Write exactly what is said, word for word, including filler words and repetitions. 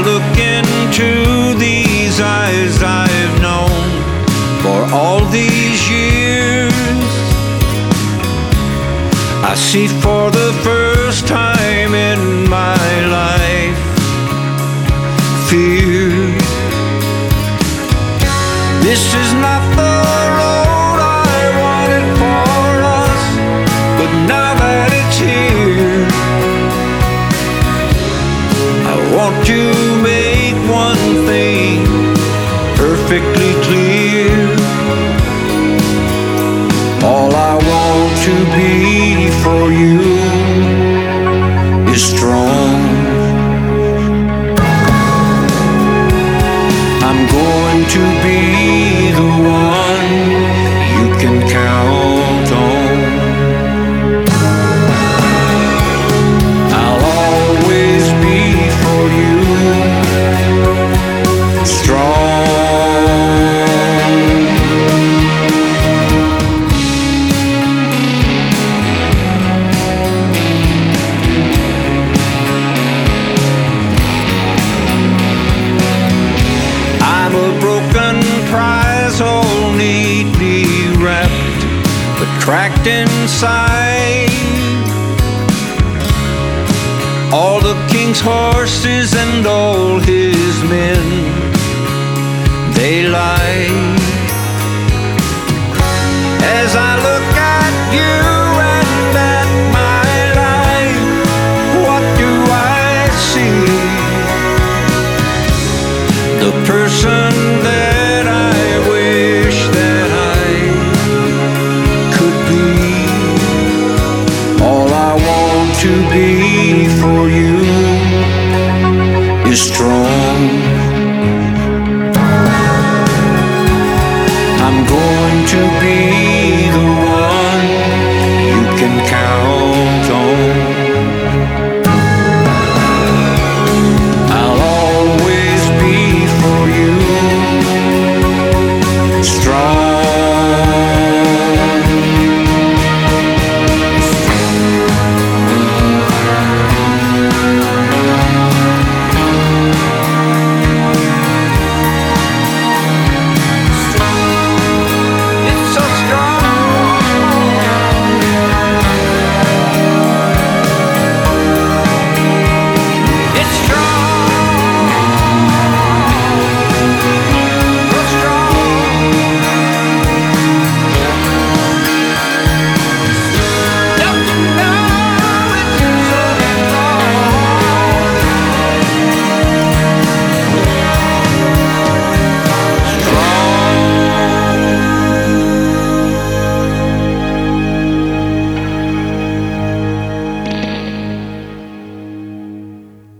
look into these eyes I've known for all these years, I see for the first time in my life fear. This is not the road I wanted for us, but now that it's here, I want to make one thing perfectly clear. All I want to be for you is strong. I'm going to be the one you can count on. I'll always be for you strong. I'm a broken prize, all neatly wrapped, but cracked inside. All the king's horses and all his men, they lie. As I look at you and at my life, what do I see? The person that I wish that I could be. All I want to be for you is strong.